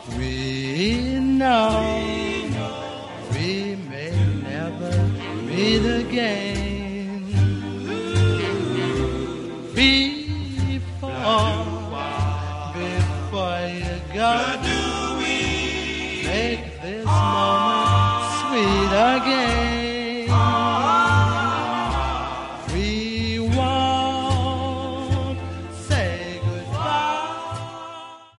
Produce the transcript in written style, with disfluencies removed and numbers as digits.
We know we may never meet again. Before you go, make this moment sweet again.